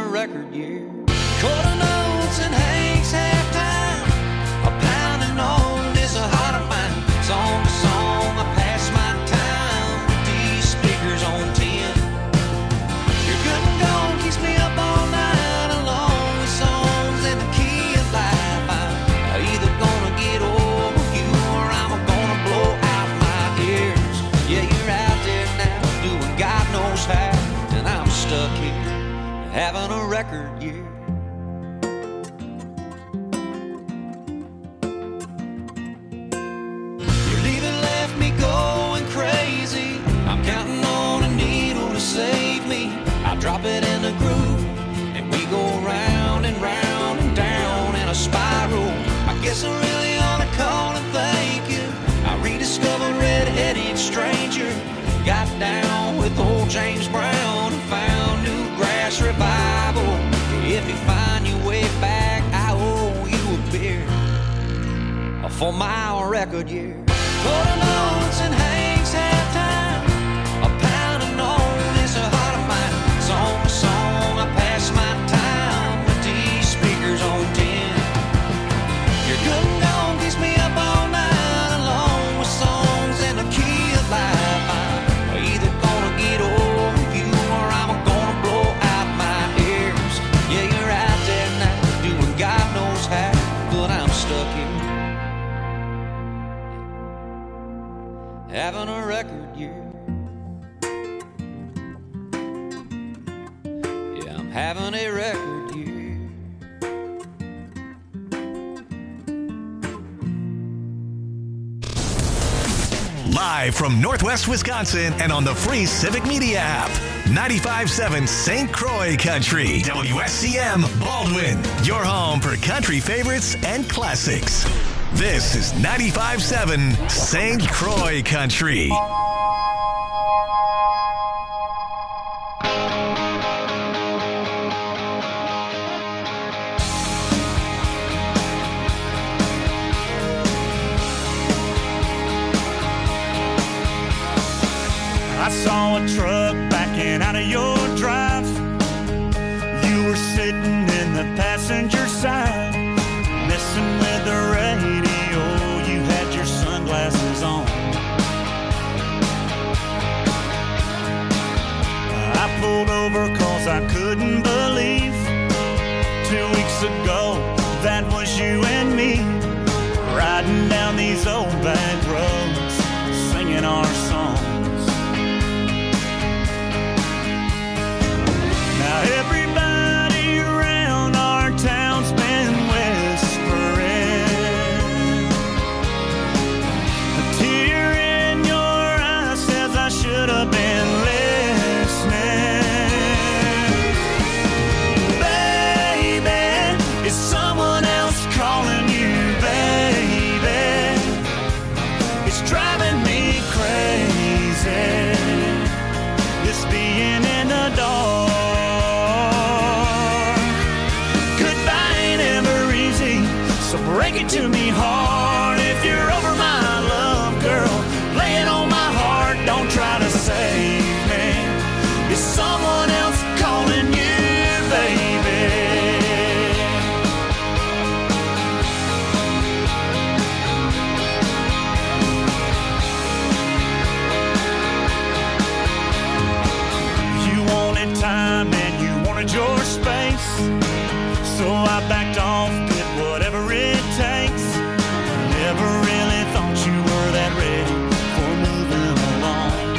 record year. Quarter notes and Hank's halftime, a pounding on this heart of mine. Song to song, I pass my time with these speakers on 10. Your good and gold keeps me up all night along with songs in the key of life. I'm either gonna get over you or I'm gonna blow out my ears. Yeah, you're out there now doing God knows how, and I'm stuck here having a record year. Your leaving left me going crazy. I'm counting on a needle to save me. I drop it in the groove and we go round and round and down in a spiral. I guess I really ought to call and thank you. I rediscovered Red-Headed Stranger, got down with old James Brown and found new grass revival. If you find your way back, I owe you a beer for my record year. Quarter notes and Hank's halftime, a pounding on this heart of mine. Song to song, I pass my time with these speakers on 10. Your good and gold keeps me up all night along with songs in the key of life. I'm either gonna get over you or I'm gonna blow out my ears. Yeah, you're out there now doing God knows how, but I'm stuck here having a record year. Yeah, I'm having a record year. Live from Northwest Wisconsin and on the free Civic Media app. 95.7 St. Croix Country. WSCM Baldwin. Your home for country favorites and classics. This is 95.7 St. Croix Country. I saw a truck backing out of your drive. You were sitting in the passenger side, messing with the radio. You had your sunglasses on. I pulled over cause I couldn't believe 2 weeks ago that was you and me, riding down these old back roads, singing our songs. Now everybody around our town's been whispering. A tear in your eye says I should have been listening. Baby, is someone else calling you, baby? It's driving me crazy, this being in the dark. So break it to me hard if you're over my love, girl. Lay it on my heart, don't try to save me. Is someone else calling you, baby? You wanted time and you wanted your space, so I backed off, did whatever it takes. Never really thought you were that ready for moving along.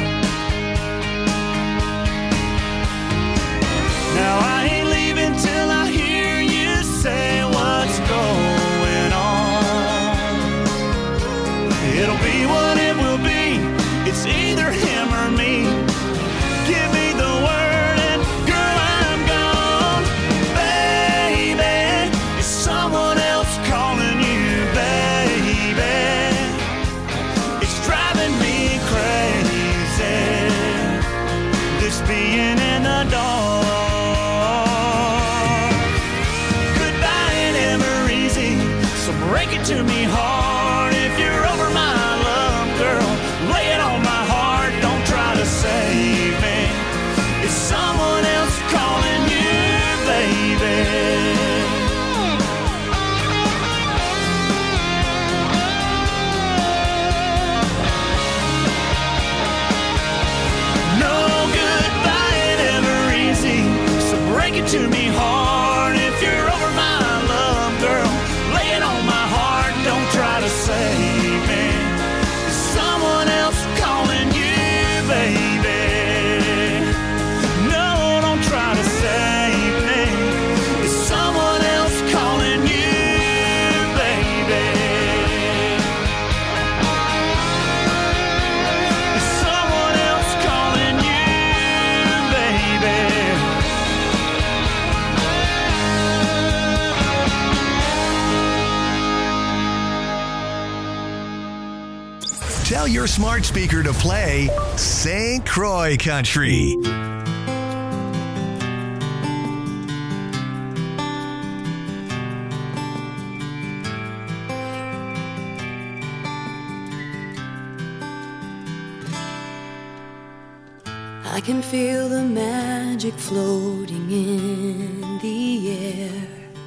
Now I ain't leaving till I hear you say what's going on. It'll be what it will be, it's either him or me. Give me the word and girl, I'm gone. Baby, is someone else calling you, baby? It's driving me crazy, this being in the dark. Goodbye ain't ever easy, so break it to me hard if you're over my love, girl. Lay it on my heart, don't try to save me. Is someone else calling you, baby? Break it to me hard if you're over my love, girl. Lay it on my heart, don't try to save me. Is someone else calling you, baby? No, don't try to save me. Is someone else calling you, baby? Is someone else calling you, baby? Tell your smart speaker to play St. Croix Country. I can feel the magic floating in the air.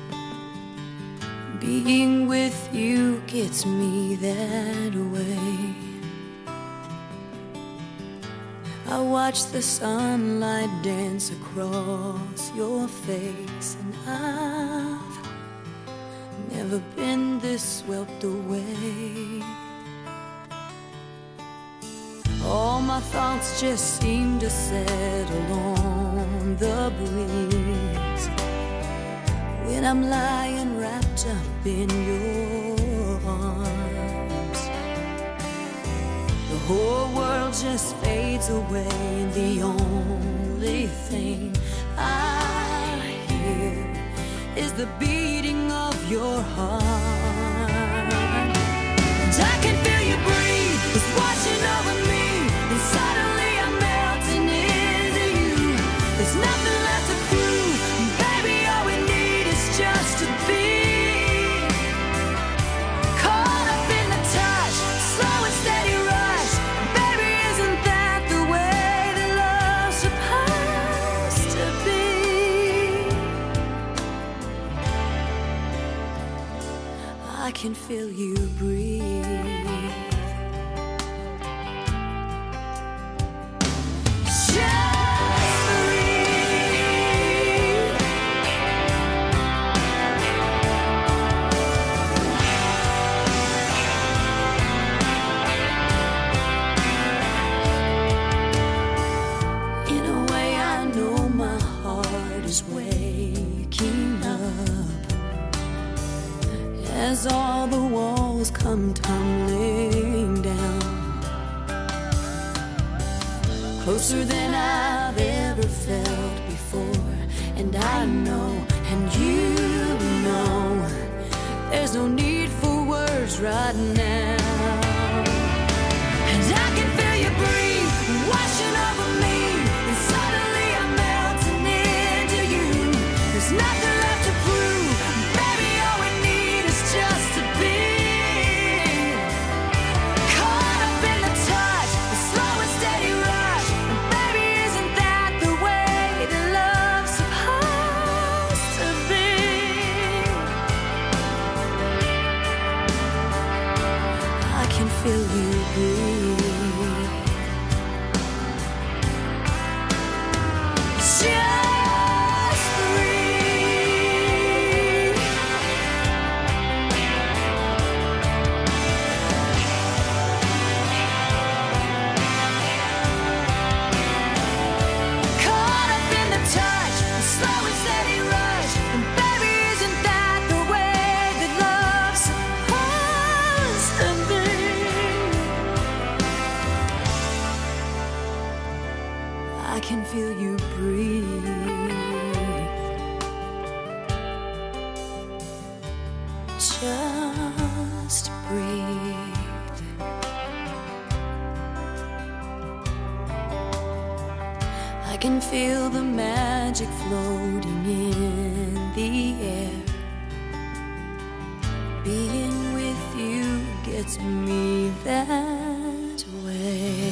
Being with you gets me that way. I watch the sunlight dance across your face, and I've never been this swept away. All my thoughts just seem to settle on the breeze when I'm lying wrapped up in your arms. The whole world just fades away, and the only thing I hear is the beating of your heart. And I can feel you breathe, it's washing over me, and suddenly I'm melting into you. There's nothing left to prove, baby, all we need is just to be caught up in the touch, slow and steady rush. Baby, isn't that the way that love's supposed to be? I can feel you breathe. As all the walls come tumbling down, closer than I've ever felt before. And I know, and you know, there's no need for words right now. And I can feel you breathe, washing over me, and suddenly I'm melting into you. There's nothing left to prove, baby, all we need is just to be caught up in the touch, the slow and steady rush. And baby, isn't that the way that love's supposed to be? I can feel you breathe. Just breathe. Caught up in the touch, a slow and steady rush. And baby, isn't that the way that love's supposed to be? I can feel you breathe. Just breathe. I can feel the magic floating in the air. Being with you gets me that way.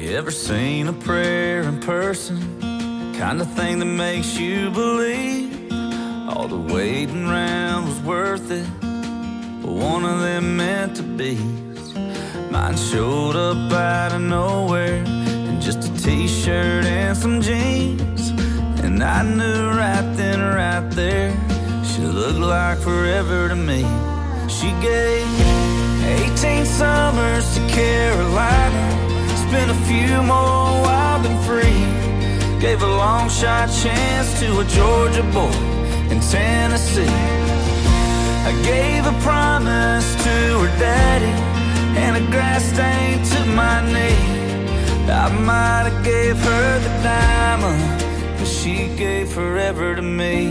You ever seen a prayer in person? Kind of thing that makes you believe all the waiting around was worth it, but one of them meant to be. Mine showed up out of nowhere in just a t-shirt and some jeans, and I knew right then, right there, she looked like forever to me. She gave 18 summers to Carolina, spent a few more wild and free. Gave a long shot chance to a Georgia boy in Tennessee. I gave a promise to her daddy and a grass stain to my knee. I might have gave her the diamond, but she gave forever to me.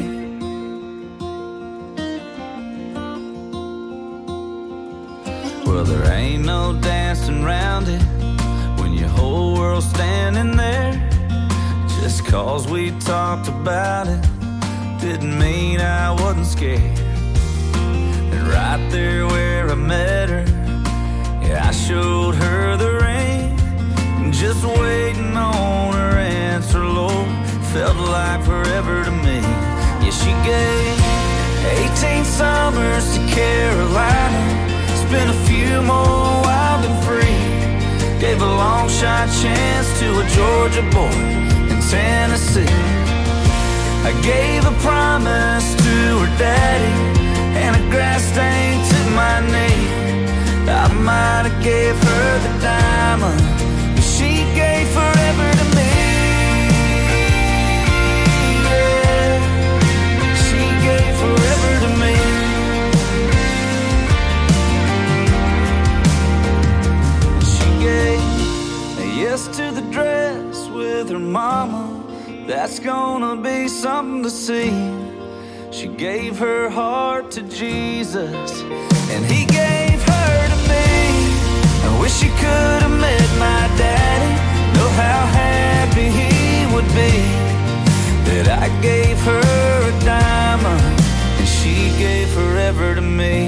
Well, there ain't no dancing around it when your whole world's standing there. Just 'cause we talked about it didn't mean I wasn't scared. And right there where I met her, yeah, I showed her the ring. Just waiting on her answer, Lord, felt like forever to me. Yeah, she gave 18 summers to Carolina, spent a few more wild and free. Gave a long shot chance to a Georgia boy in Tennessee. I gave a promise to her daddy and a grass stain to my knee. I might have gave her the diamond, but she gave forever to me. Yeah, she gave forever to me. She gave a yes to the dress with her mama. That's gonna be something to see. She gave her heart to Jesus, and he gave her to me. I wish she could have met my daddy, know how happy he would be that I gave her a diamond and she gave forever to me.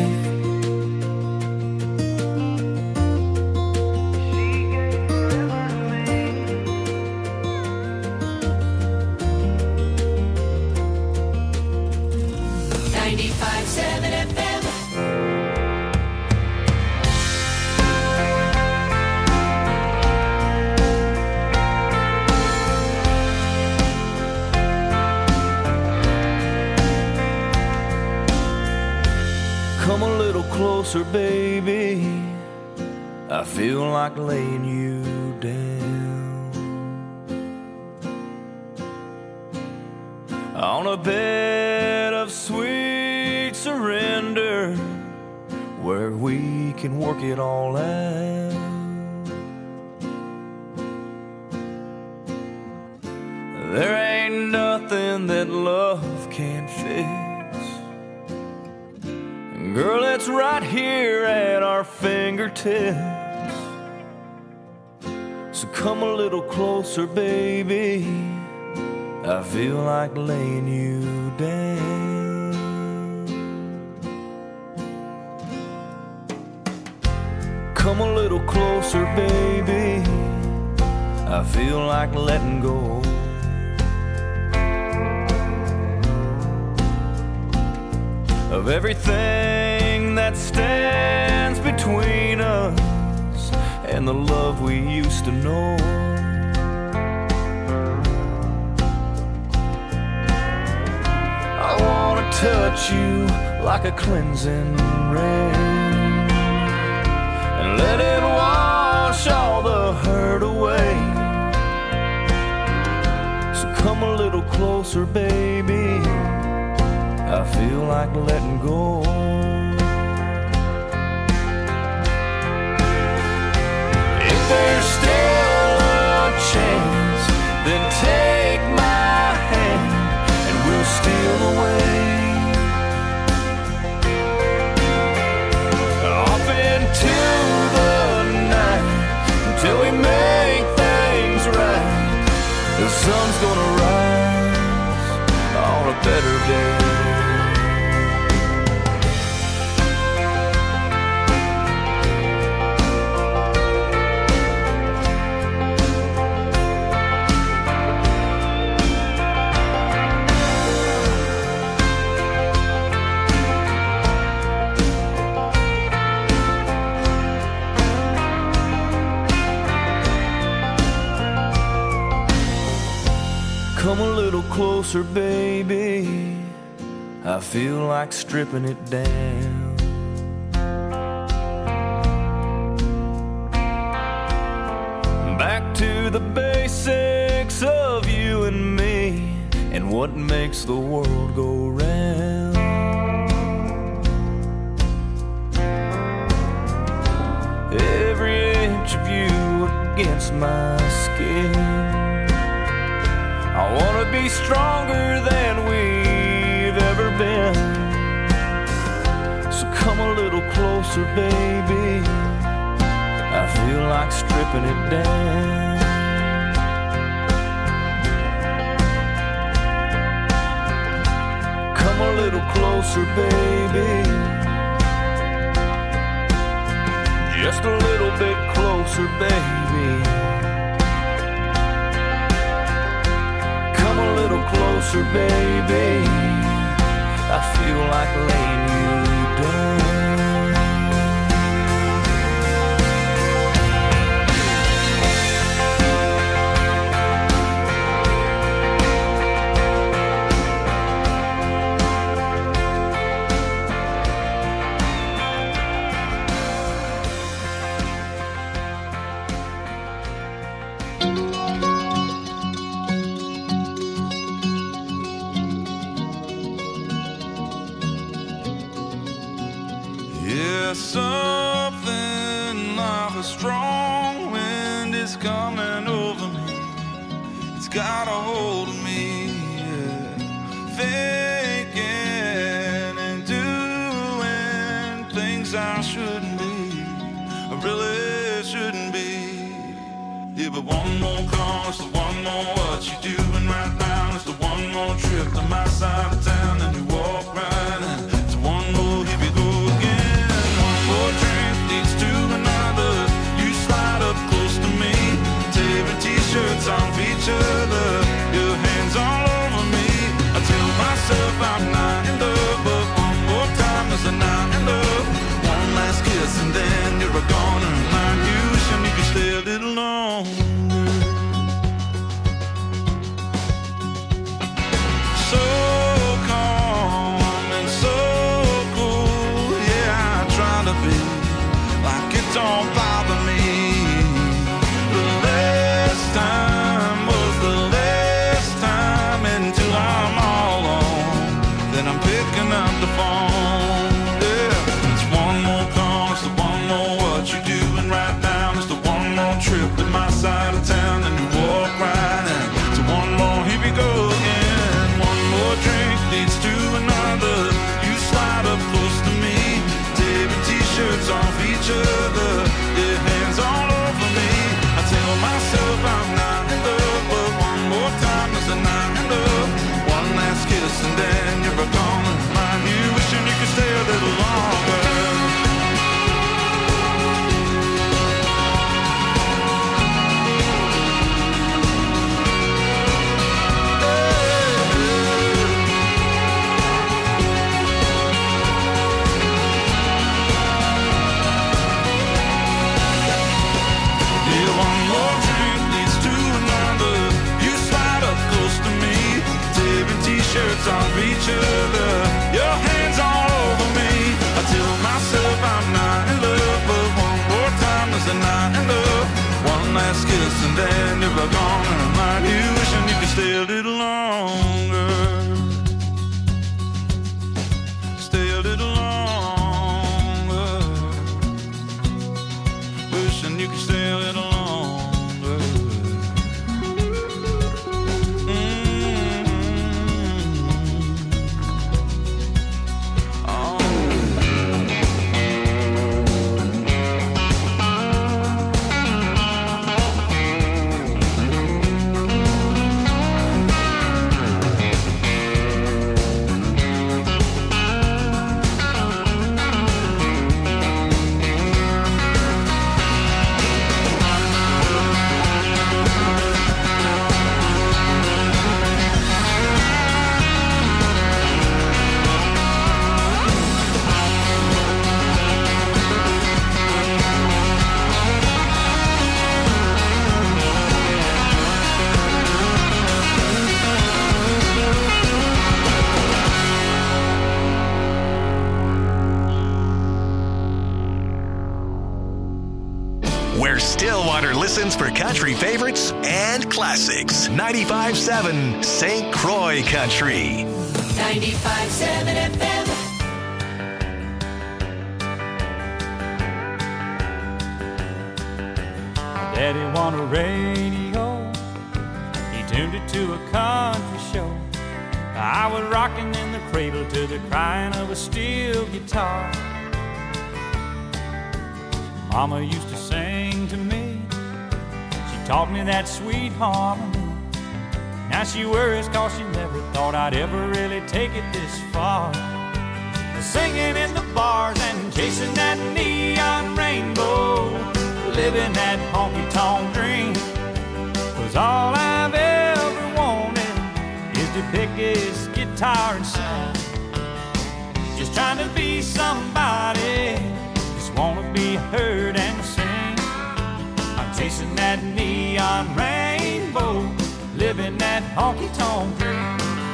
Come a little closer, baby. I feel like laying you down on a bed of sweet surrender, where we can work it all out. There ain't nothing that love can't fix. Girl, it's right here at our fingertips. So come a little closer, baby. I feel like laying you down. Come a little closer, baby. I feel like letting go. Of everything that stands between us and the love we used to know. I wanna touch you like a cleansing rain and let it wash all the hurt away. So come a little closer, baby. I feel like letting go. If there's still a chance, then take my hand and we'll steal away off into the night until we make things right. The sun's gonna rise on a better day. come a little closer, baby. I feel like stripping it down. Back to the basics of you and me, and what makes the world go round. Every inch of you against my skin. I wanna be stronger than we've ever been. So come a little closer, baby. I feel like stripping it down. Come a little closer, baby. Just a little bit closer, baby. Come a little closer, baby. I feel like laying you down. Something like a strong wind is coming over me. It's got a hold of me, yeah. Thinking and doing things I shouldn't be, I really shouldn't be. Yeah, but one more call, it's the one more what you doing right now. It's the one more trip to my side of town, and you walk right in. It's one more, here we go again. Drink leads to another. You slide up close to me, tearing t-shirts off each other, your hands all over me. I tell myself I'm not in love, but one more time is a not in love. One last kiss and then you're gone, and I'm you wishing you could stay a little longer. So calm and so cool, yeah, I try to be like it don't bother me. The last time was the last time, until I'm all alone, then I'm picking up the phone. Yeah, it's one more call, it's the one more what you doing right now. It's the one more trip to my side of town, and you walk right in. It's one more, here we go again. One more drink leads to another. You slide up close to me, tearing t-shirts off each other, your hands all over me. I tell myself I'm not in love, but one more time is a not in love. One last kiss and then you're gone, and I'm you wishing you could stay a little longer. T-shirts off each other, your hands all over me. I tell myself I'm not in love, but one more time is a not in love. One last kiss and then you're gone, and I'm like you wishing you could stay a little longer. Stay a little longer. Wishing you could stay a little longer. Bridgewater listens for country favorites and classics. 95.7 St. Croix Country. 95.7 FM. Daddy won a radio. He tuned it to a country show. I was rocking in the cradle to the crying of a steel guitar. Mama used to sing to me. She taught me that sweet harmony. Now she worries 'cause she never thought I'd ever really take it this far. Singing in the bars and chasing that neon rainbow, living that honky-tonk dream. 'Cause all I've ever wanted is to pick his guitar and sing. Just trying to be somebody, just wanna be heard and sing. I'm chasing that neon rainbow, living that honky-tonk dream.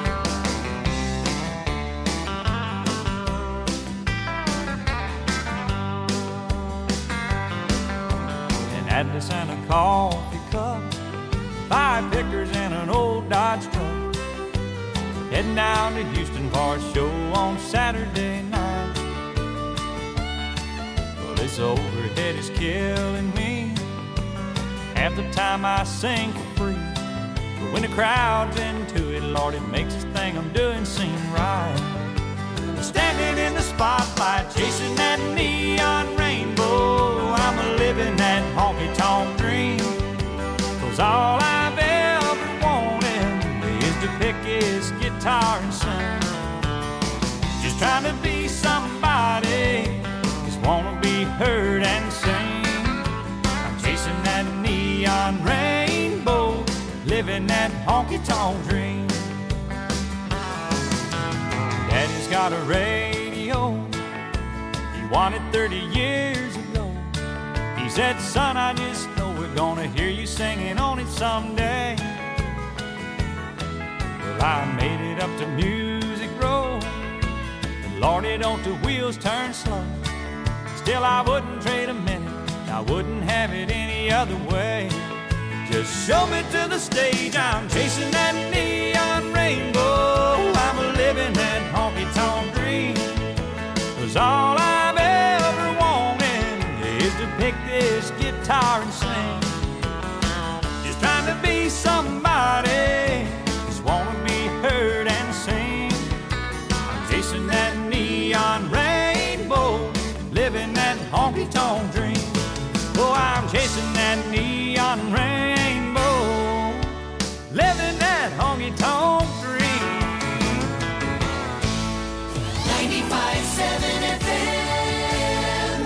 An Atlas and a coffee cup, 5 pickers and an old Dodge truck. Heading down to Houston for a show on Saturday night. Well, this overhead is killing me. Half the time I sing for free, but when the crowd's into it, Lord, it makes this thing I'm doing seem right. Standing in the spotlight, chasing that neon rainbow, I'm living that honky-tonk dream. 'Cause all I've ever wanted is to pick his guitar and sing. Just trying to be somebody, just wanna be heard and sing. I'm chasing that neon rainbow, living that honky-tonk dream. Daddy's got a radio, he won it 30 years ago. He said, son, I just know we're gonna hear you singing on it someday. Well, I made it up to Music Row, and Lordy, don't the wheels turn slow. Still, I wouldn't trade a minute, I wouldn't have it any other way. Just show me to the stage, I'm chasing that neon rainbow, I'm living that honky-tonk dream. 'Cause all I've ever wanted is to pick this guitar and sing. Just trying to be somebody, just wanna be heard and sing. I'm chasing that neon rainbow, living that honky-tonk dream. Oh, I'm chasing that neon rainbow, living that honky-tonk dream. 95.7 FM.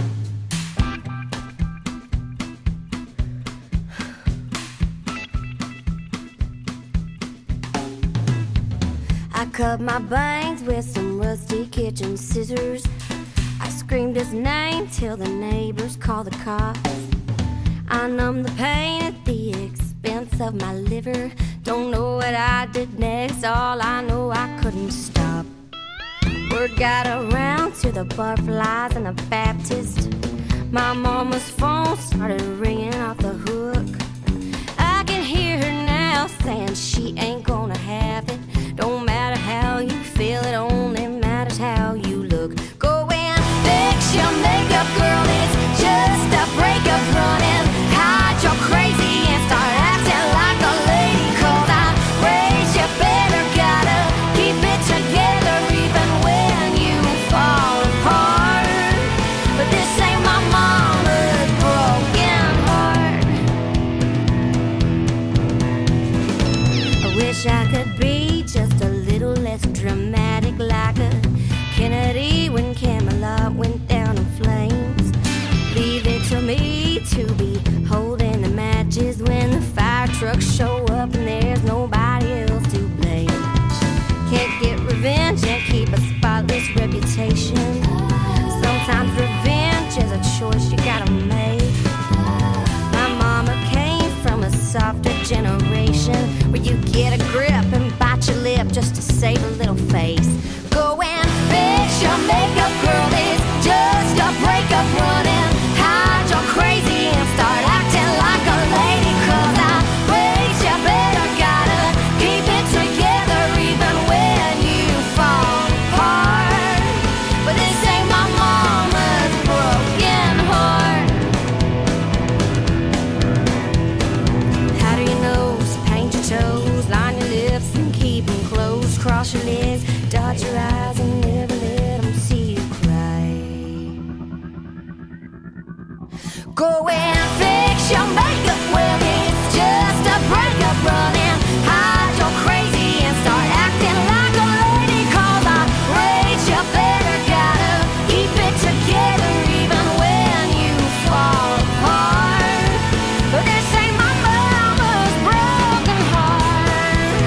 I cut my bangs with some rusty kitchen scissors. I screamed his name till the neighbors called the cops. I numbed the pain at the expense of my liver. Don't know what I did next, all I know I couldn't stop. Word got around to the butterflies and the Baptist. My mama's phone started ringing off the hook. I can hear her now saying she ain't gonna have it. Don't matter how you feel, it only matters how you look. Go and fix your makeup, girl, it's just a breakup running. Hide your crazy and start acting like a lady. 'Cause I raised you better, gotta keep it together even when you fall apart. But this ain't my mama's broken heart. I wish I could be just a little less dramatic, like a Kennedy when Camelot went down in flames. Leave it to me to be holding the matches when the fire trucks show up and there's nobody else to blame. Can't get revenge and keep a spotless reputation. Sometimes revenge is a choice you gotta make. My mama came from a softer generation where you get a grip and bite your lip just to save a little face. Go and fix your makeup, girl, it's just a breakup running. Hide your crazy and start acting Shut your eyes and never let them see you cry. Go and fix your makeup, well it's just a breakup. Run and hide your crazy and start acting like a lady. Cause I rage, you better gotta keep it together even when you fall apart. But this ain't my mama's broken heart.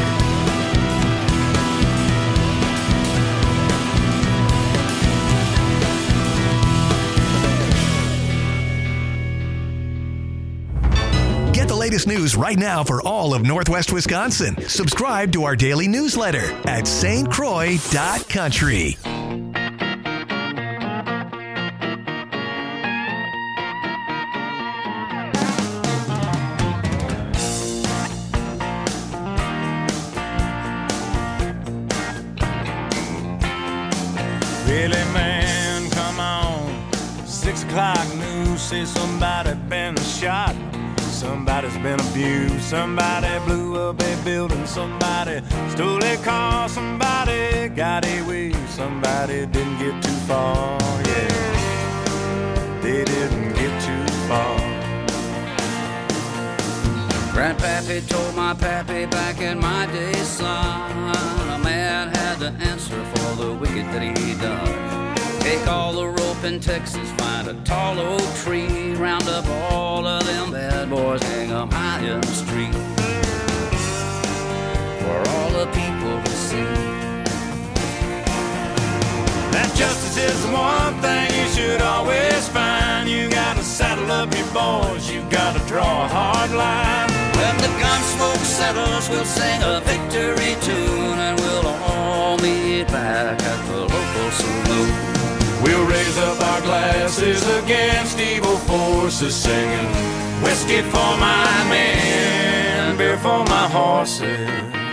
Get the latest news right now for all of Northwest Wisconsin. Subscribe to our daily newsletter at stcroix.country. Really, man, come on. 6 o'clock news says somebody been shot. Somebody's been abused. Somebody blew up a building. Somebody stole a car. Somebody got away. Somebody didn't get too far. Yeah, they didn't get too far. Grandpappy told my pappy back in my day, son, a man had to answer for the wicked that he done. Take all the rope in Texas, find a tall oak tree, round up all of them bad boys, hang them high in the street for all the people to see. That justice is the one thing you should always find. You gotta saddle up your boys, you gotta draw a hard line. When the gun smoke settles, we'll sing a victory tune, and we'll all meet back at the local saloon. We'll raise up our glasses against evil forces, singing whiskey for my men, beer for my horses.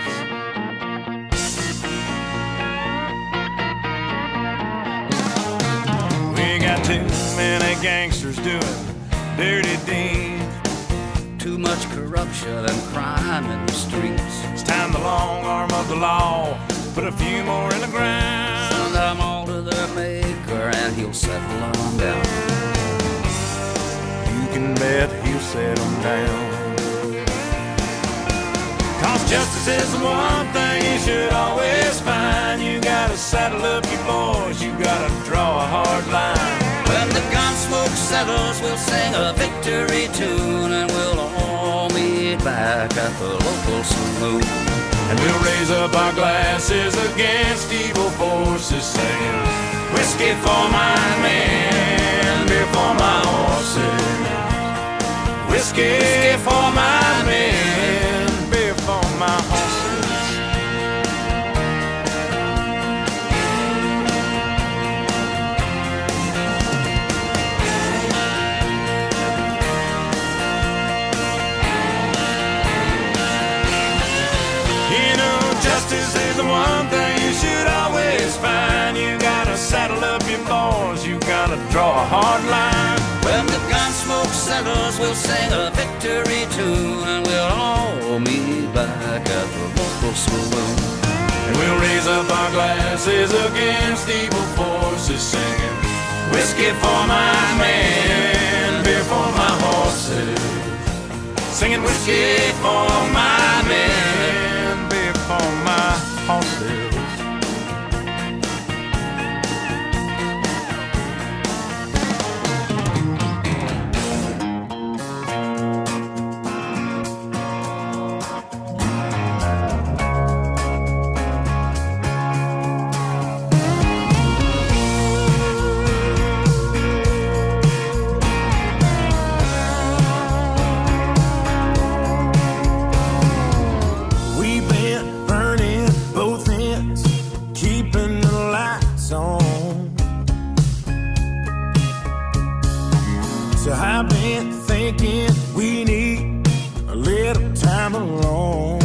We got too many gangsters doing dirty deeds, Too much corruption and crime in the streets. it's time the long arm of the law put a few more in the ground. Send them all to their maker and he'll settle them down. You can bet he'll settle down. Cause justice is the one thing you should always find. You gotta saddle up your boys, you gotta draw a hard line. When the gun smoke settles, we'll sing a victory tune, and we'll all meet back at the local saloon. And we'll raise up our glasses against evil forces, singing whiskey for my men, beer for my horses. Whiskey for my men, beer for my horses. Justice is the one thing you should always find. You gotta saddle up your boys, you gotta draw a hard line. When the gun smoke settles, we'll sing a victory tune, and we'll all meet back at the local saloon. And we'll raise up our glasses against evil forces, singing whiskey for my men, beer for my horses. Singing whiskey for my men, beer for my horses. So I've been thinking we need a little time alone.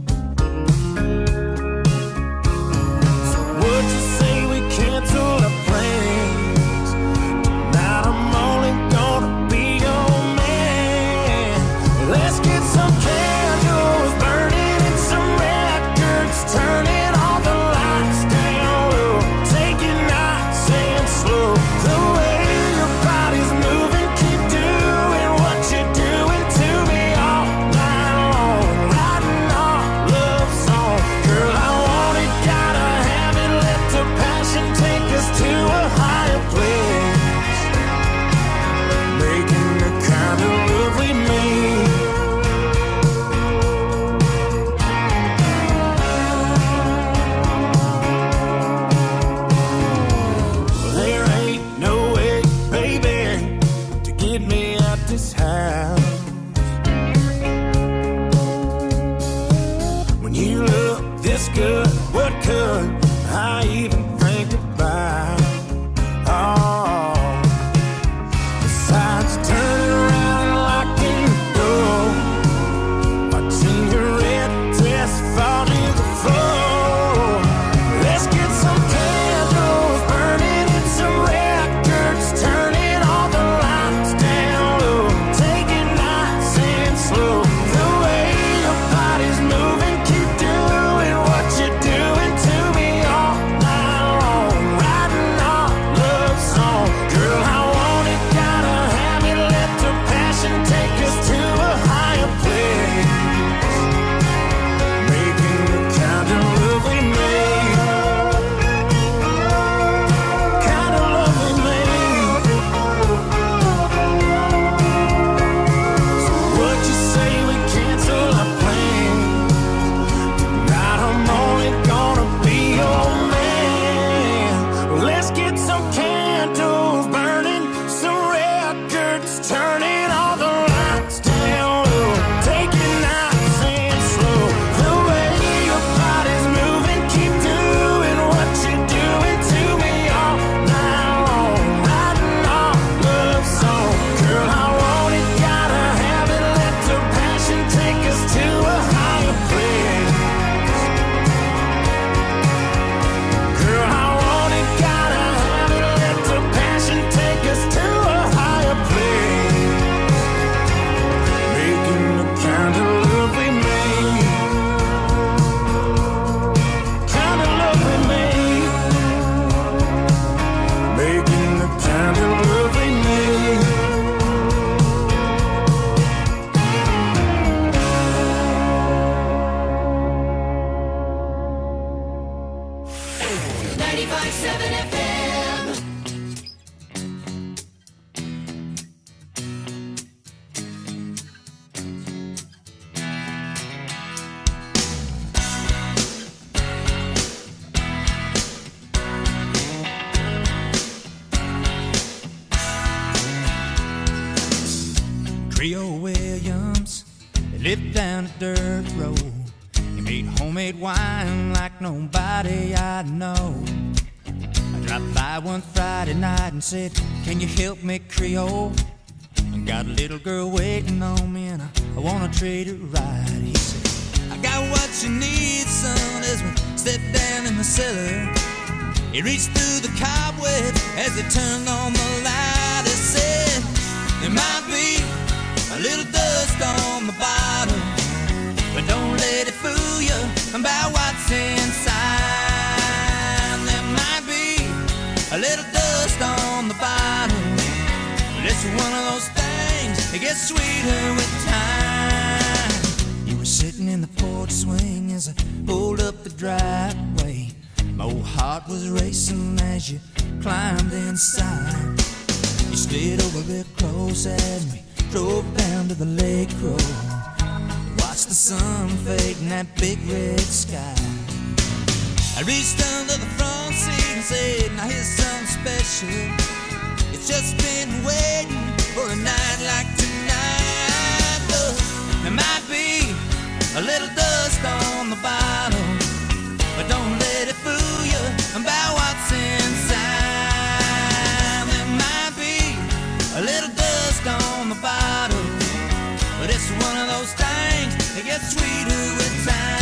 So would you say we cancel our plans? Tonight I'm only gonna be your man. Let's get some candles burning and some records turning, all the lights down could I even think about? Oh, besides turning around and locking the door, watching your red dress fall to the floor. Let's get some candles burning and some records turning, all the lights down low, take it nice and slow. The way your body's moving, keep doing what you're doing to me all night long, writing our love song. Girl, I want it, gotta have it, let the passion take us to a higher place, making the kind of love we made, kind of love we made. So what you say we cancel our plans? Tonight I'm only gonna be your man. Let's get some candles burning, some records turning, all the lights down low, take it nice and slow. The way your body's moving, keep doing what you're doing to me all night long, writing our love song. Girl, I want it, gotta have it, let the passion take us to a higher place. Girl, I want it, gotta have it, let the passion take us to a higher place, making the kind of love we made, kind of love we made, making the kind of love we made. 95.7 FM. Creole Williams, they lived down a dirt road. He made homemade wine like nobody I know. I dropped by one Friday night and said, can you help me, Creole? I got a little girl waiting on me and I wanna treat her right. He said, I got what you need, son, as we step down in the cellar. He reached through the cobweb as he turned on the light. He said, there might be a little dust on the bottom, but don't let it fool you about what's inside. There might be a little dust on the bottom, but it's one of those things that gets sweeter with time. You were sitting in the porch swing as I pulled up the driveway. My old heart was racing as you climbed inside. You stayed over real close as we drove down to the lake road. Watched the sun fade in that big red sky. I reached under the front seat and said, now here's something special. It's just been waiting for a night like tonight. Look, there might be a little dust on the bottom, but don't let it fool you about what's inside. There might be a little dust on the bottom, but it's one of those things that gets sweeter with time.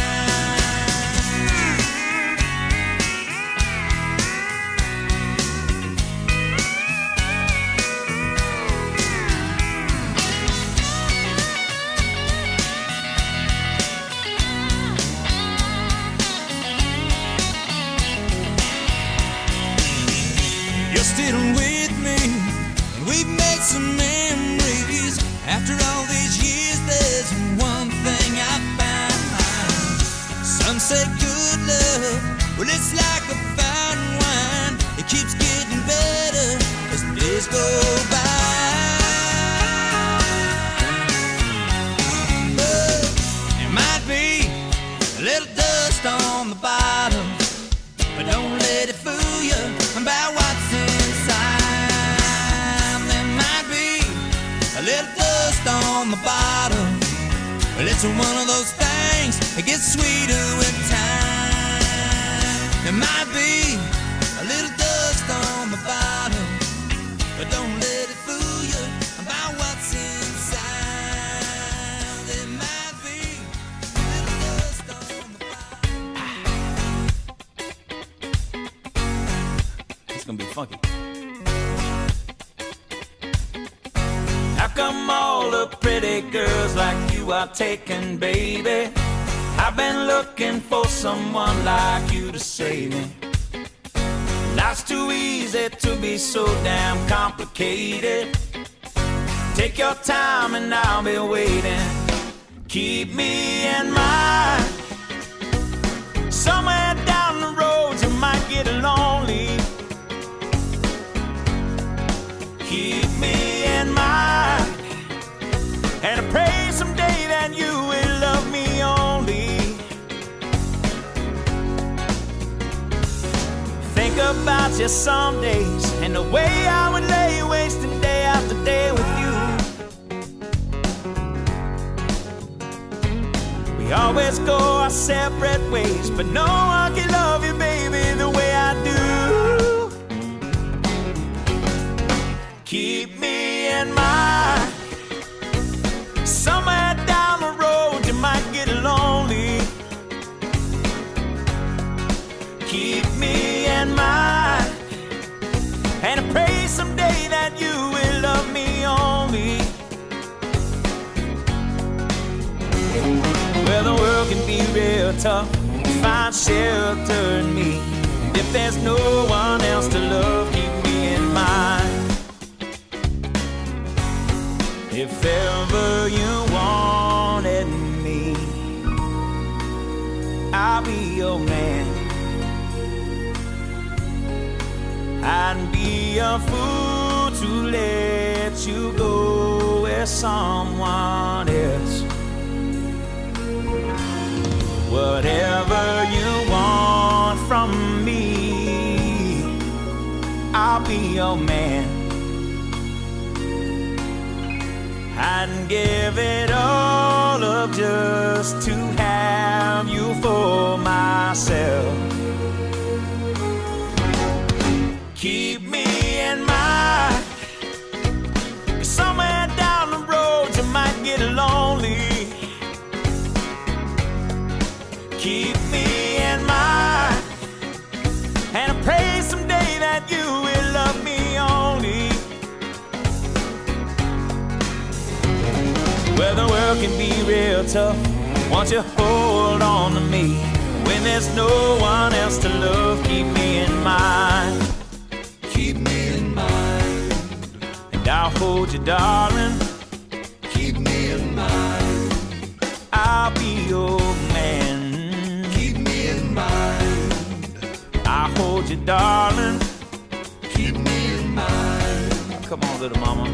You're still with me, and we've made some memories. After all these years, there's one thing I found. Some say good love, well, it's like a fine wine. It keeps getting better as the days go by. But there might be a little dust on the bottom, but don't let it fool you about what's inside. There might be a little dust on the bottom, but it's one of those things that gets sweeter with time. There might be a little dust on the bottom, but don't let it fool you about what's inside. There might be a little dust on the bottom. It's gonna be funky. How come all the pretty girls like you are taken, baby? I've been looking for someone like you to save me. Life's too easy to be so damn complicated. Take your time and I'll be waiting. Keep me in mind. Somewhere down the road you might get lonely. Keep me in mind. And I pray someday that you will love me only. Think about you some days and the way I would lay wasting day after day with you. We always go our separate ways, but no one can love you, baby, the way I do. Keep me in mind. Somewhere down the road you might get lonely. Keep me in mind. And I pray someday that you will love me only. Well, the world can be real tough. Find shelter in me. If there's no one else to love, keep me in mind. If ever you wanted me, I'll be your man. I'd be a fool to let you go with someone else. Whatever you want from me, I'll be your man. I'd give it all up just to have you for myself. Keep me in mind. Somewhere down the road you might get lonely. Keep me in mind. And I pray someday that you will love me only. Well, the world can be real tough. Won't you hold on to me? When there's no one else to love, keep me in mind. Keep me in mind. And I'll hold you, darling. Keep me in mind. I'll be your man. Keep me in mind. I'll hold you, darling. Keep me in mind. Come on, little mama.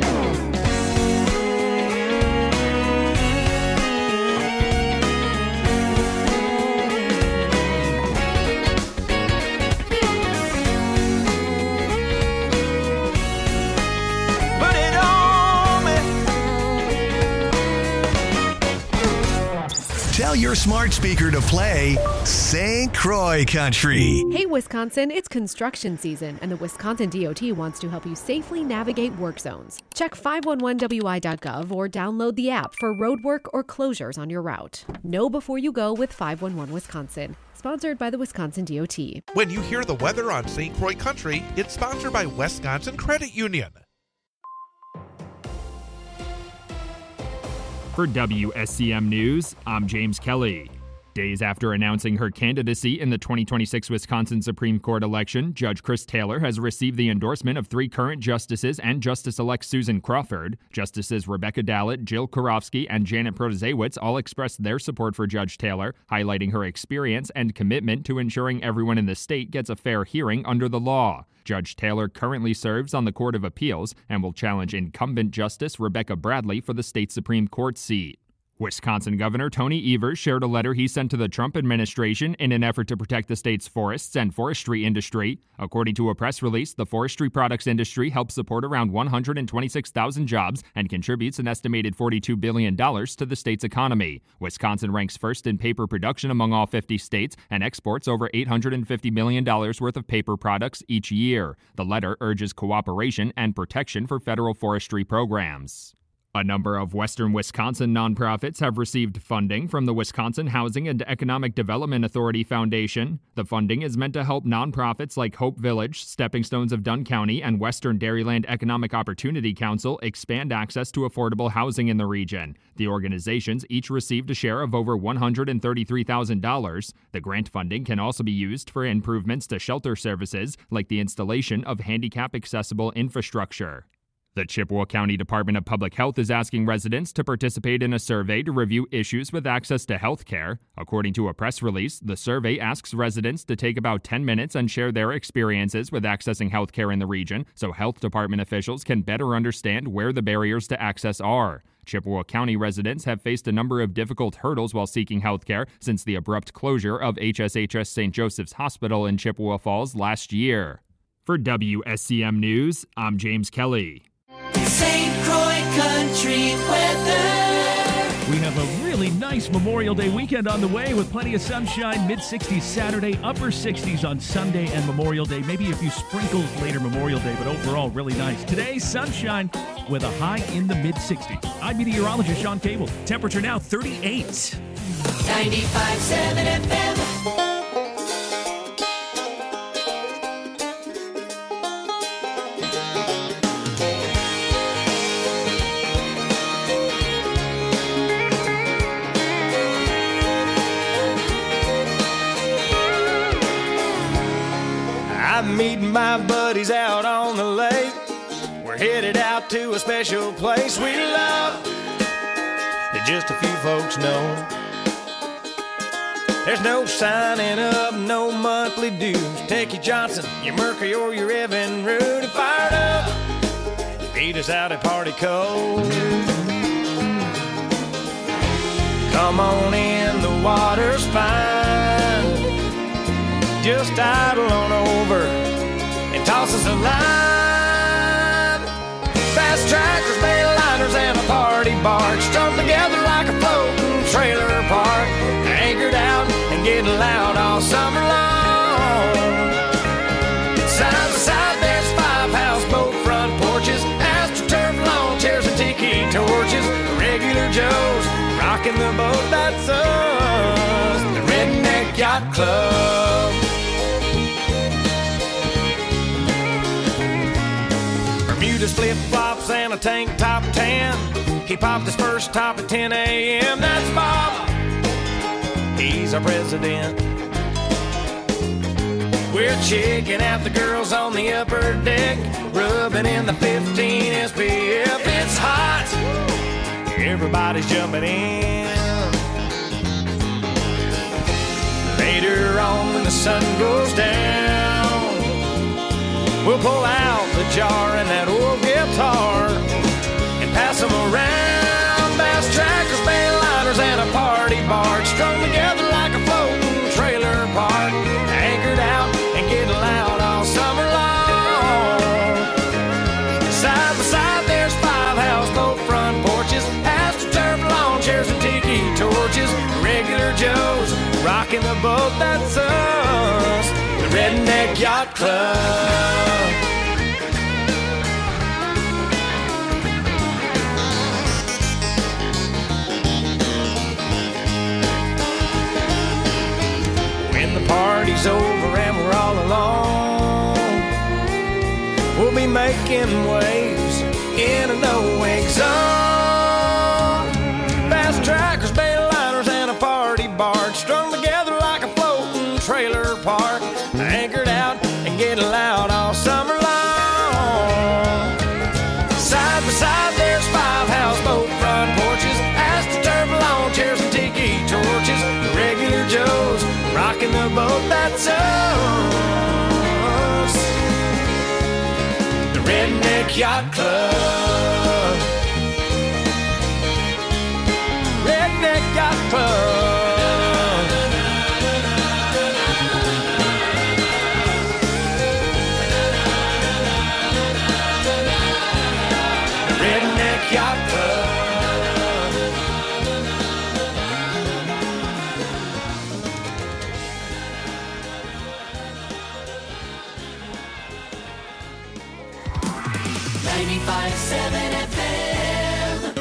Tell your smart speaker to play St. Croix Country. Hey, Wisconsin, it's construction season, and the Wisconsin DOT wants to help you safely navigate work zones. Check 511wi.gov or download the app for road work or closures on your route. Know before you go with 511 Wisconsin. Sponsored by the Wisconsin DOT. When you hear the weather on St. Croix Country, it's sponsored by Wisconsin Credit Union. For WSCM News, I'm James Kelly. Days after announcing her candidacy in the 2026 Wisconsin Supreme Court election, Judge Chris Taylor has received the endorsement of 3 current justices and Justice-elect Susan Crawford. Justices Rebecca Dallett, Jill Karofsky, and Janet Protasiewicz all expressed their support for Judge Taylor, highlighting her experience and commitment to ensuring everyone in the state gets a fair hearing under the law. Judge Taylor currently serves on the Court of Appeals and will challenge incumbent Justice Rebecca Bradley for the state Supreme Court seat. Wisconsin Governor Tony Evers shared a letter he sent to the Trump administration in an effort to protect the state's forests and forestry industry. According to a press release, the forestry products industry helps support around 126,000 jobs and contributes an estimated $42 billion to the state's economy. Wisconsin ranks first in paper production among all 50 states and exports over $850 million worth of paper products each year. The letter urges cooperation and protection for federal forestry programs. A number of Western Wisconsin nonprofits have received funding from the Wisconsin Housing and Economic Development Authority Foundation. The funding is meant to help nonprofits like Hope Village, Stepping Stones of Dunn County, and Western Dairyland Economic Opportunity Council expand access to affordable housing in the region. The organizations each received a share of over $133,000. The grant funding can also be used for improvements to shelter services, like the installation of handicap-accessible infrastructure. The Chippewa County Department of Public Health is asking residents to participate in a survey to review issues with access to health care. According to a press release, the survey asks residents to take about 10 minutes and share their experiences with accessing health care in the region so health department officials can better understand where the barriers to access are. Chippewa County residents have faced a number of difficult hurdles while seeking health care since the abrupt closure of HSHS St. Joseph's Hospital in Chippewa Falls last year. For WSCM News, I'm James Kelly. St. Croix Country weather. We have a really nice Memorial Day weekend on the way with plenty of sunshine. Mid-60s Saturday, upper 60s on Sunday and Memorial Day. Maybe a few sprinkles later Memorial Day, but overall really nice. Today, sunshine with a high in the mid-60s. I'm meteorologist Sean Cable. Temperature now 38. 95.7 FM. I'm meeting my buddies out on the lake. We're headed out to a special place we love that just a few folks know. There's no signing up, no monthly dues. Take your Johnson, your Mercury, or your Evan Root and fired up. Feed us out at Party Cove. Come on in, the water's fine. Just idle on over and toss us a line. Fast trackers, mainliners, and a party barge strung together like a floating trailer park. Anchored out and getting loud all summer long. Side by side, there's 5 houseboat front porches, AstroTurf lawn chairs and tiki torches. Regular Joes rocking the boat, that's us, the Redneck Yacht Club. Bermuda's flip-flops and a tank top tan. He popped his first top at 10 a.m. That's Bob. He's our president. We're checking out the girls on the upper deck, rubbing in the 15 SPF. It's hot. Everybody's jumping in. Later on when the sun goes down, we'll pull out the jar and that old guitar and pass them around. Bass trackers, mainliners, and a party barge strung together like a floating trailer park. Anchored out and getting loud all summer long. Side by side, there's 5 houseboat front porches, AstroTurf lawn chairs and tiki torches. Regular Joes rocking the boat, that's us, the Redneck Yacht Club. When the party's over and we're all alone, we'll be making waves in a no-wake zone. Fast trackers, mainliners, and a party barge strung together like a floating trailer park. Anchored out and getting loud all summer long. Side by side, there's 5 houseboat front porches, AstroTurf lawn chairs and tiki torches. The Regular Joes rocking the boat, that's us, the Redneck Yacht Club. Redneck 95.7 FM.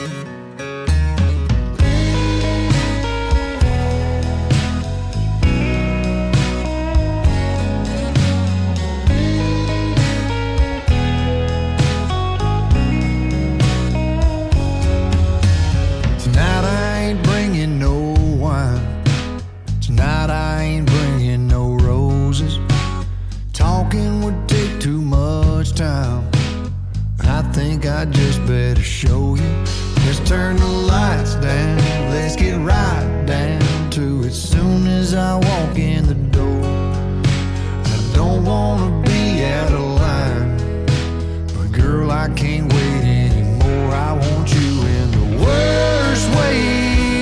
Tonight I ain't bringing no wine. Tonight I ain't bringing no roses. Talking would take too much time. I think I just better show you. Let's turn the lights down. Let's get right down to it. Soon as I walk in the door, I don't wanna be out of line, but girl, I can't wait anymore. I want you in the worst way.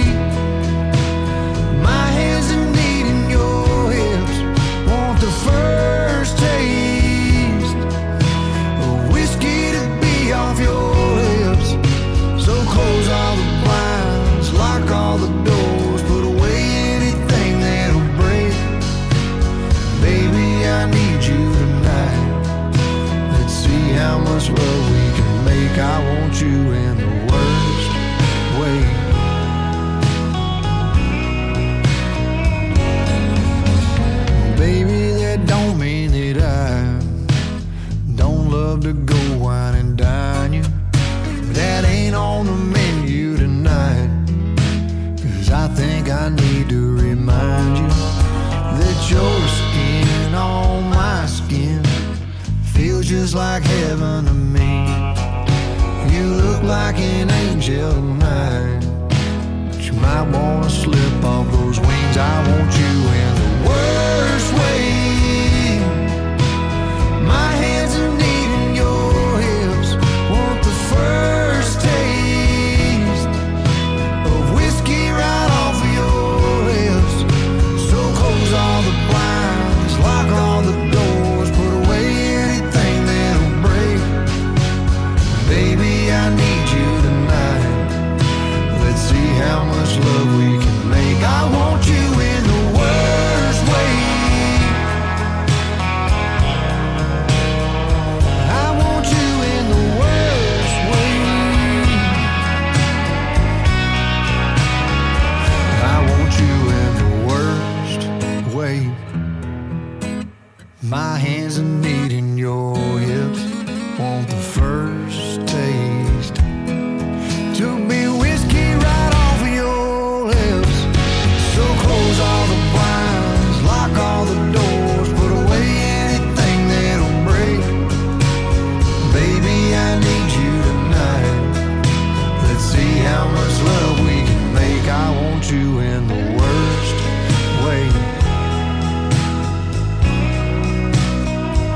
My hands are needing your hips. Want the first taste of whiskey to be off your lips. So close all the blinds, lock all the doors, put away anything that'll break. Baby, I need you tonight. Let's see how much love we can make. I want you in the worst way. Baby, that don't mean that I don't love to go wine and dine you. That ain't on the menu tonight. 'Cause I think I need to remind you that your skin on my skin feels just like heaven to me. You look like an angel tonight, but you might wanna slip off those wings. I want you in the worst way. My hands are needing your hips. Want the first taste of whiskey right off of your lips. So close all the blinds, lock all the doors, put away anything that'll break. Baby, I need you tonight. Let's see how much love we can make. I want you in the worst way. I want you in the worst way. I want you in the worst way. My hands are needing your hips. Want the first taste to be whiskey right off of your lips. So close all the blinds, lock all the doors, put away anything that'll break. Baby, I need you tonight. Let's see how much love we can make. I want you in the worst way.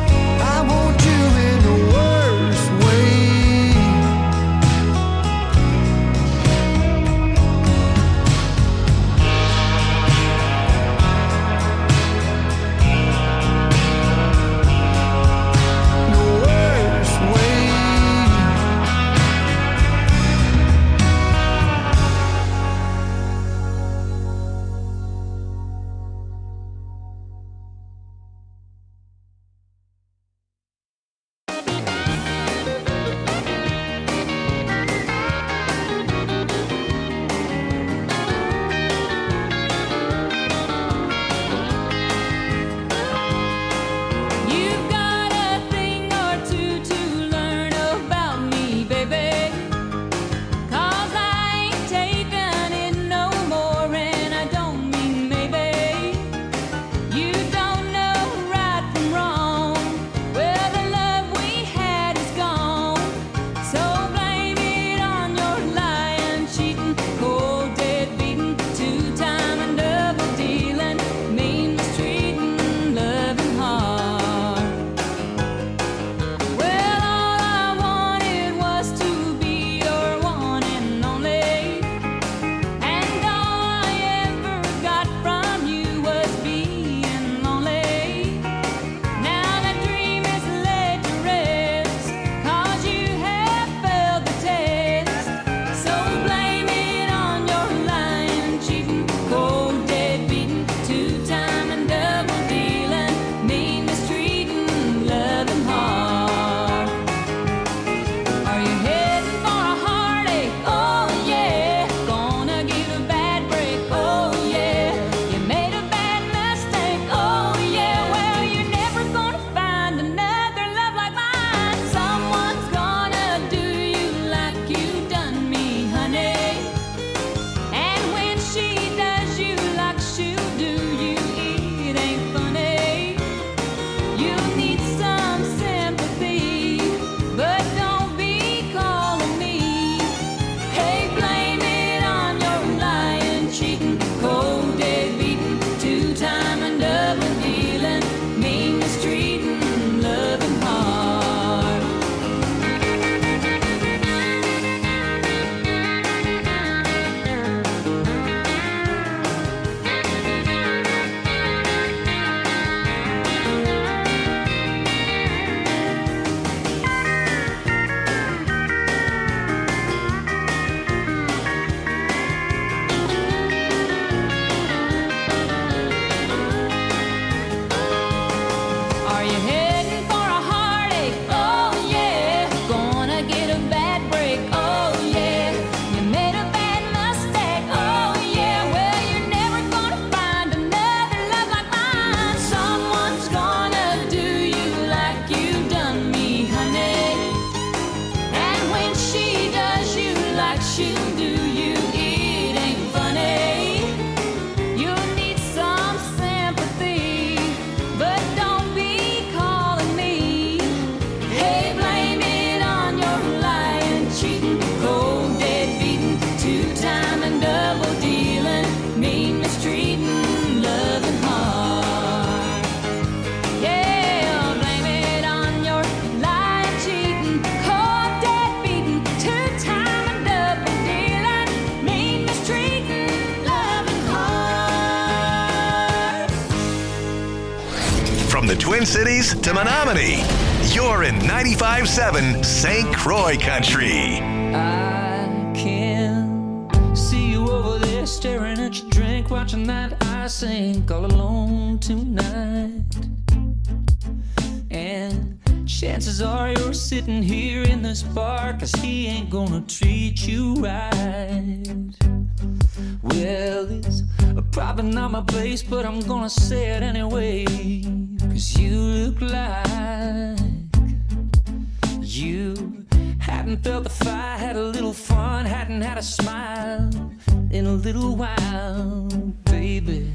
From the Twin Cities to Menominee, you're in 95.7 St. Croix Country. I can see you over there staring at your drink, watching that I sink all alone tonight. And chances are you're sitting here in this bar, 'cause he ain't gonna treat you right. Well, it's probably not my place, but I'm gonna say it anyway, 'cause you look like you hadn't felt the fire, had a little fun, hadn't had a smile in a little while, baby.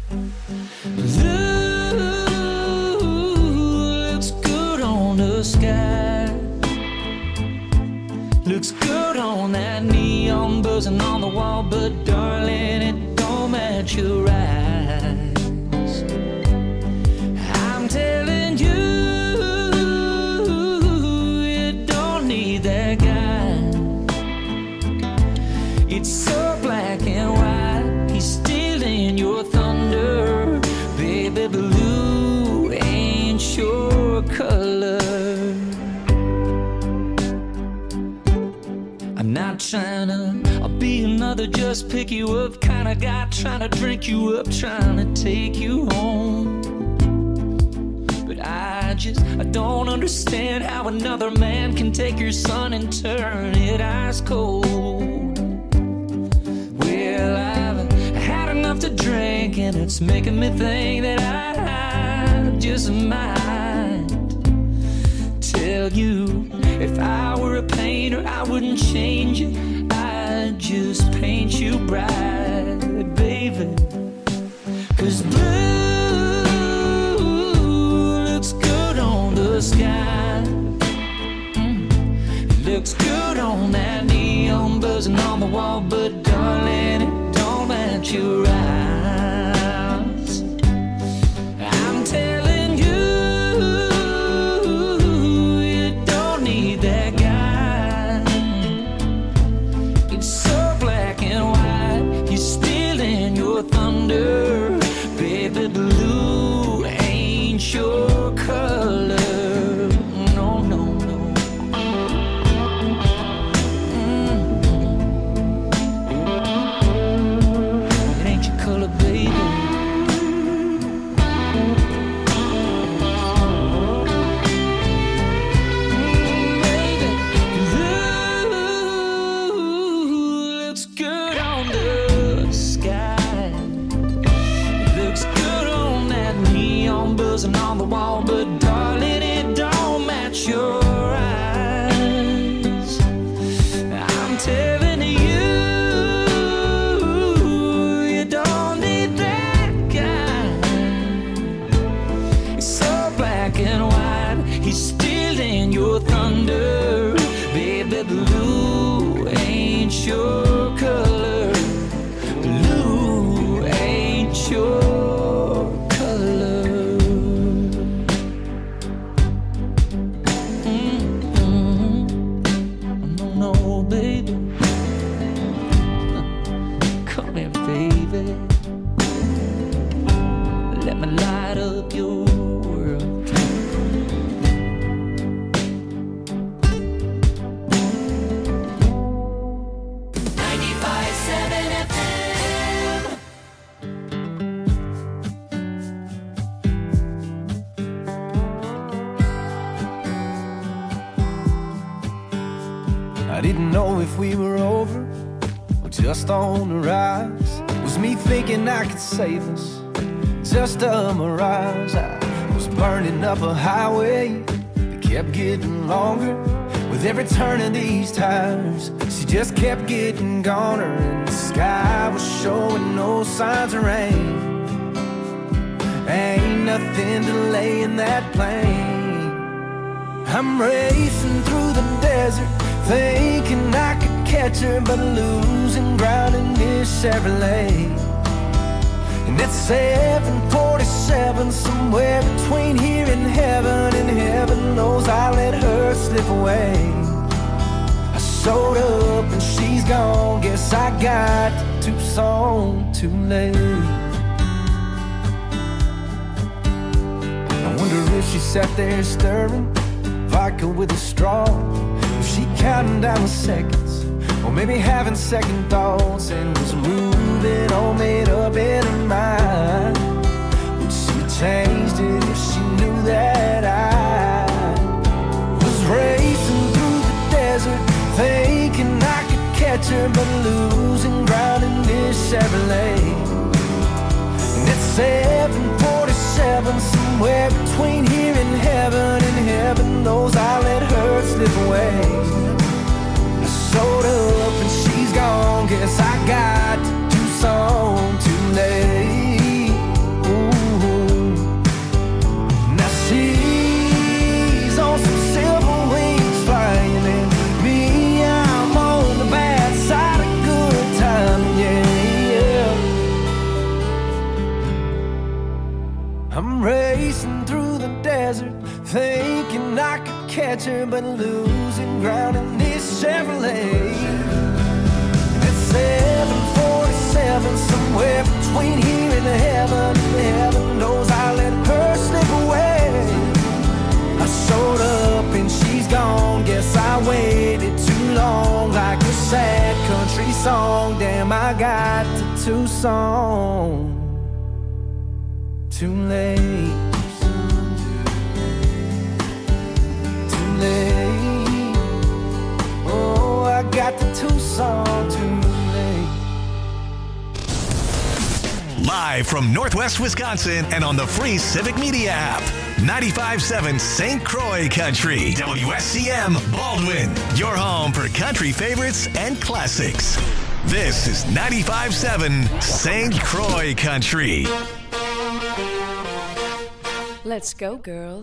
Looks good on the sky, looks good on that neon buzzing on the wall, but darling, it don't match your eyes. I'm telling you, you don't need that guy. It's so black and white, he's stealing your thunder. Baby blue ain't your color. I'm not trying to be another just pick you up kind of guy, trying to drink you up, trying to take you home. But I don't understand how another man can take your sun and turn it ice cold. Well, I've had enough to drink, and it's making me think that I just might tell you, if I were a painter, I wouldn't change it, I'd just paint you bright, baby. 'Cause blue looks good on the sky, looks good on that neon buzzing on the wall, but darling, it don't match your eyes. I'm telling you, you don't need that guy. It's so black and white, he's stealing your thunder. Baby blue ain't your color. No, no, no. It ain't your color, baby. Baby, blue looks good on the sky, looks good on that neon buzzing on the wall, but darling, it don't match your eyes. I'm telling you, you don't need that guy. It's so black and white, he's stealing your thunder. Baby blue ain't your color. Blue ain't your color. No, no, baby. Come here, baby. Let me light up your world. 95.7 FM. I didn't know if we were over or just on the rise. Was me thinking I could save us, just a mirage. I was burning up a highway that kept getting longer. With every turn of these tires, she just kept getting goner, and the sky was showing no signs of rain. Ain't nothing delaying that plane. I'm racing through the desert, thinking I could catch her, but losing ground in this Chevrolet. And it's 7:47, somewhere between here and heaven knows I let her slip away. I showed up and she's gone, guess I got to Tucson too late. I wonder sat there stirring vodka with a straw. Was she counting down the seconds, or maybe having second thoughts, and was moving all made up in her mind? Would she changed it if she knew that I was racing through the desert, thinking I could catch her, but losing ground in this Chevrolet? And it's 747, somewhere between here and heaven knows I let her slip away. I showed up and she's gone, guess I got to do something too late. Ooh. Now she's on some silver wings flying, and me, I'm on the bad side of good time, yeah. I'm racing through the desert, thinking I could catch her, but losing ground in this Chevrolet. It's 747, somewhere between here and heaven knows I let her slip away. I showed up and she's gone, guess I waited too long, like a sad country song. Damn, I got to Tucson too late. Oh, I got the Tucson too late. Live from Northwest Wisconsin and on the free Civic Media app. 95.7 St. Croix Country. WSCM Baldwin. Your home for country favorites and classics. This is 95.7 St. Croix Country. Let's go, girl.